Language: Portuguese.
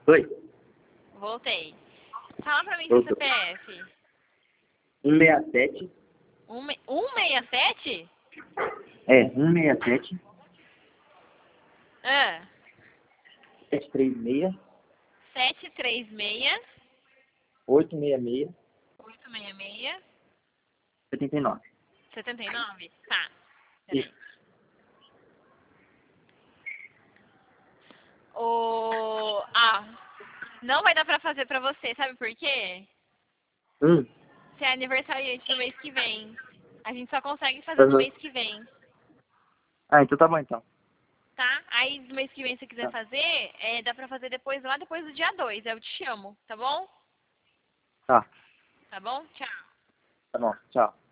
Oi. Voltei. Fala pra mim seu Voltou. CPF. 167. 167? É, 167. Ah, 736. 736 866. 866 79. 79? Tá. Isso. Peraí. Não vai dar pra fazer pra você, sabe por quê? Hum. Você é aniversariante no mês que vem. A gente só consegue fazer no Uhum. mês que vem, Ah, então tá bom então. tá? Aí no mês que vem, se você quiser Tá, fazer, dá pra fazer depois, lá depois do dia 2. Eu te chamo, tá bom? tá, Tá bom? Tchau. tá bom. Tchau.